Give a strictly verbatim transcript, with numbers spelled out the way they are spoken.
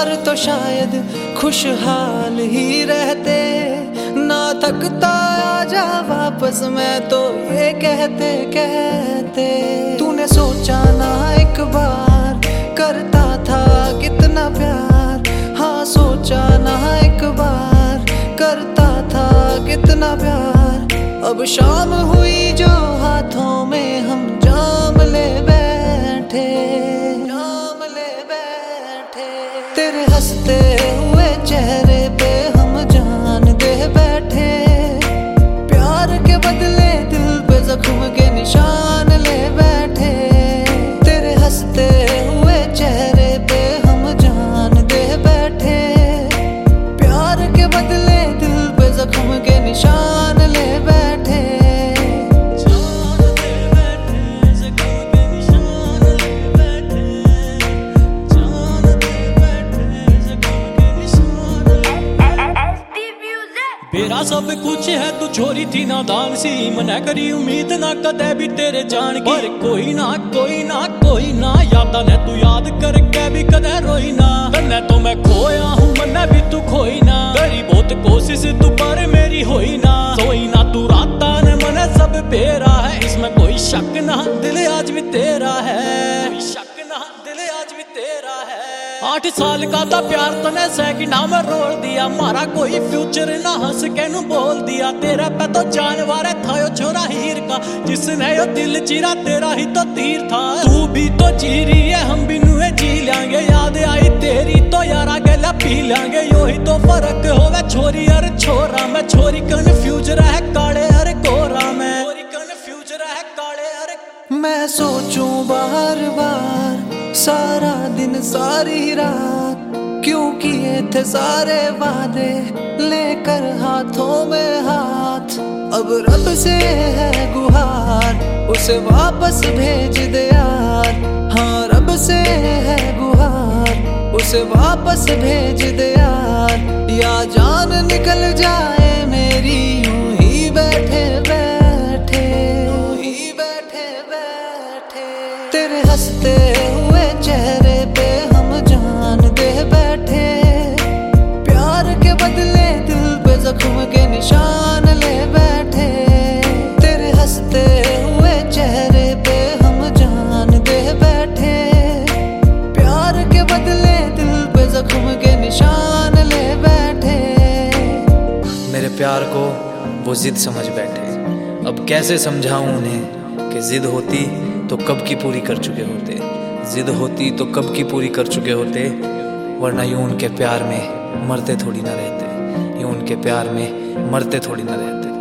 प्यार तो शायद खुशहाल ही रहते, ना थकता आजा वापस मैं तो ये कहते कहते। तूने सोचा ना एक बार करता था कितना प्यार, हाँ सोचा ना एक बार करता था कितना प्यार। अब शाम हुई जो हाथों में हम जाम ले बैठे, जाम ले बैठे। तेरे हंसते हुए चेहरे पे हम जान दे बैठे, प्यार के बदले दिल पे जख्म के निशान ले बैठे। तेरे हंसते हुए चेहरे पे हम जान दे बैठे, प्यार के बदले दिल पे जख्म के निशान ले बैठे। मेरा सब कुछ है तू छोरी थी नादान सी, मना करी उम्मीद ना कदे भी तेरे जान की। पर कोई ना कोई ना कोई ना यादा ने तू याद करके भी कदे रोई ना। तन्ने तो मैं खोया हूँ मन्ने भी तू खोई ना, करी बहुत कोशिश तू पर मेरी होई ना। सोई ना तू राता ने मने सब पेरा है, इसमें कोई शक ना दिल आज भी तेरा है, कोई शक ना दिल आज भी तेरा है। आठ साल का था प्यार तने सेकंडा में रोल दिया, मारा कोई फ्यूचर ना हंस के नू बोल दिया। तेरे पे तो जानवर था यो छोरा हीर का, जिसने यो दिल चीरा तेरा ही तो तीर था। तू भी तो जी रही है हम भी नुए जी लेंगे, याद आई तेरी तो यारा गला पी लेंगे। यो ही तो फर्क होवे छोरी और छोरा में, छोरी कन्फ्यूज रहे काले और गोरा में, छोरी कन्फ्यूज रहे काले और। मैं सोचूं बार बार सारा दिन सारी रात, क्यों किए थे सारे वादे लेकर हाथों में हाथ। अब रब से है गुहार उसे वापस भेज दे यार, हाँ रब से है गुहार उसे वापस भेज दे यार। या जान निकल जाए मेरी यूं ही बैठे बैठे, यूं ही बैठे बैठे। तेरे हंसते हुए चेहरे पे हम जान दे बैठे, प्यार के बदले दिल पे जख्म के निशान ले बैठे। तेरे हंसते हुए चेहरे पे हम जान दे बैठे, प्यार के बदले दिल पे जख्म के निशान ले बैठे। मेरे प्यार को वो जिद समझ बैठे, अब कैसे समझाऊं उन्हें कि जिद होती तो कब की पूरी कर चुके होते, जिद होती तो कब की पूरी कर चुके होते। वरना यूं उनके प्यार में मरते थोड़ी ना रहते, यूं उनके प्यार में मरते थोड़ी ना रहते।